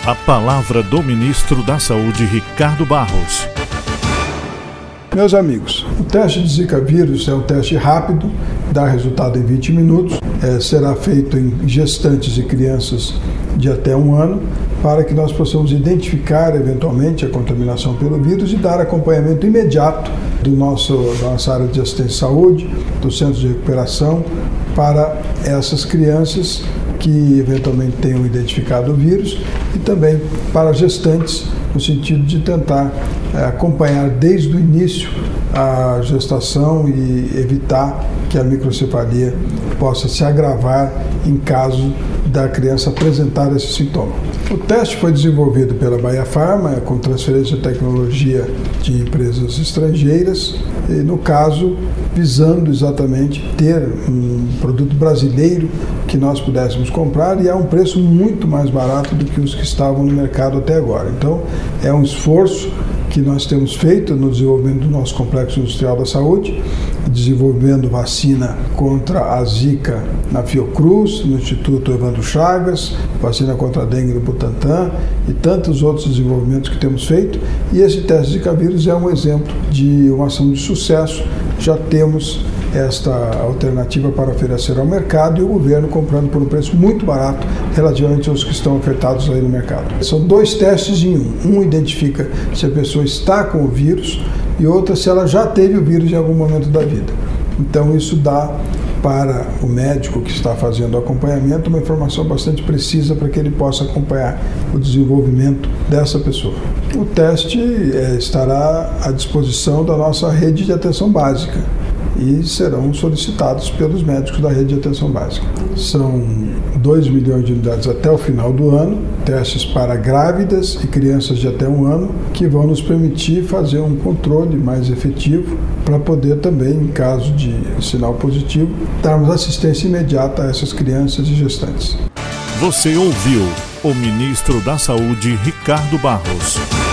A palavra do ministro da Saúde, Ricardo Barros. Meus amigos, o teste de Zika vírus é um teste rápido, dá resultado em 20 minutos, será feito em gestantes e crianças de até 1 ano, para que nós possamos identificar eventualmente a contaminação pelo vírus e dar acompanhamento imediato da nossa área de assistência de saúde, do centro de recuperação, para essas crianças que eventualmente tenham identificado o vírus e também para gestantes, no sentido de tentar acompanhar desde o início a gestação e evitar que a microcefalia possa se agravar em caso da criança apresentar esse sintoma. O teste foi desenvolvido pela Baia Pharma, com transferência de tecnologia de empresas estrangeiras, e no caso, visando exatamente ter um produto brasileiro que nós pudéssemos comprar e a um preço muito mais barato do que os que estavam no mercado até agora. Então, é um esforço que nós temos feito no desenvolvimento do nosso Complexo Industrial da Saúde, desenvolvendo vacina contra a Zika na Fiocruz, no Instituto Evandro Chagas, vacina contra a dengue no Butantan e tantos outros desenvolvimentos que temos feito. E esse teste de Zika vírus é um exemplo de uma ação de sucesso. Já temos esta alternativa para oferecer ao mercado e o governo comprando por um preço muito barato relativamente aos que estão ofertados aí no mercado. São 2 testes em um. Um identifica se a pessoa está com o vírus e outra se ela já teve o vírus em algum momento da vida. Então isso dá para o médico que está fazendo o acompanhamento uma informação bastante precisa para que ele possa acompanhar o desenvolvimento dessa pessoa. O teste estará à disposição da nossa rede de atenção básica e serão solicitados pelos médicos da rede de atenção básica. São 2 milhões de unidades até o final do ano, testes para grávidas e crianças de até 1 ano, que vão nos permitir fazer um controle mais efetivo para poder também, em caso de sinal positivo, darmos assistência imediata a essas crianças e gestantes. Você ouviu o ministro da Saúde, Ricardo Barros.